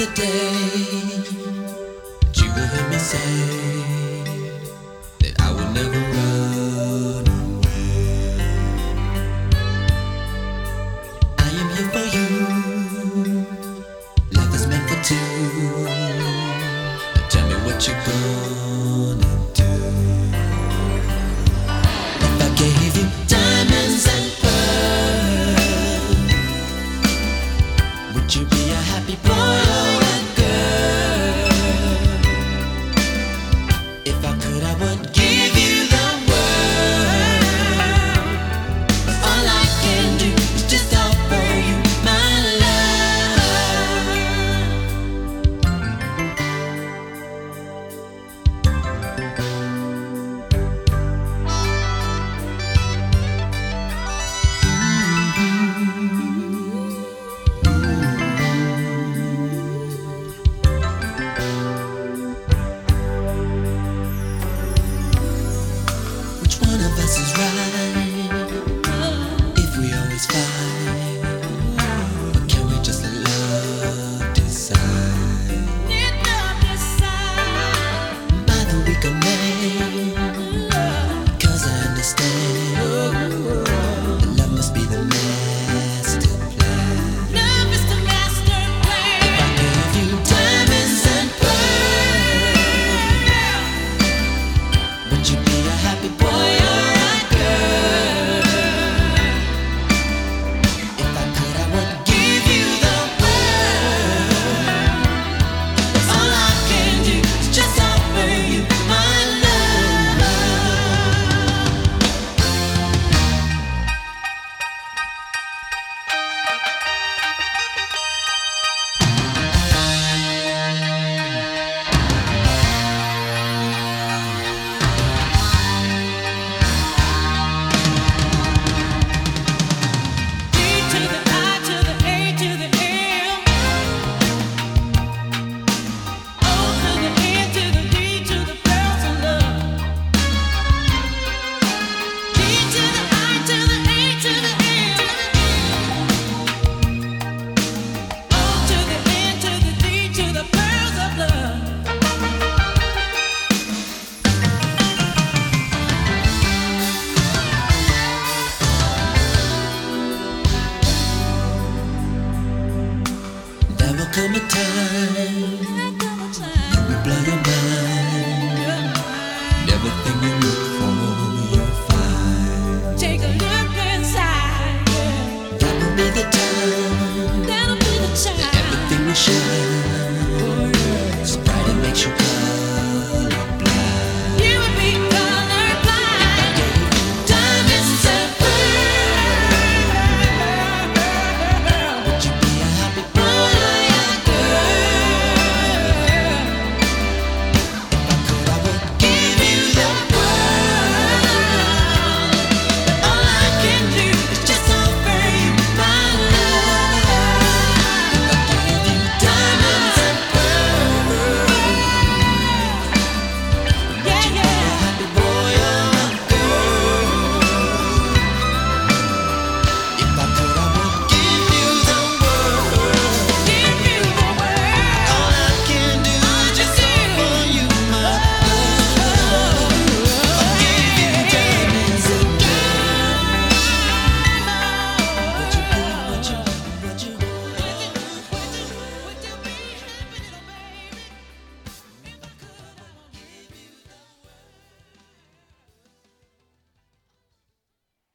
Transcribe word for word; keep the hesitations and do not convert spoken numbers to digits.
the day that you will hear me say that I will never run away. I am here for you. Love is meant for two. Now tell me what you're gonna do. If I gave you diamonds and pearls, would you be a happy boy or a girl? If I could, I would give you the world. But all I can do is just offer you my one of us is right if we always fight? Or can we just let love decide? By the week of May, 'cause I understand that love must be the master plan. If I gave you diamonds and pearls, would you be a happy boy? There will come a time you will blow your mind. Everything you look for, you'll find. Take a look inside. That will be the time That'll be the that time. everything will shine.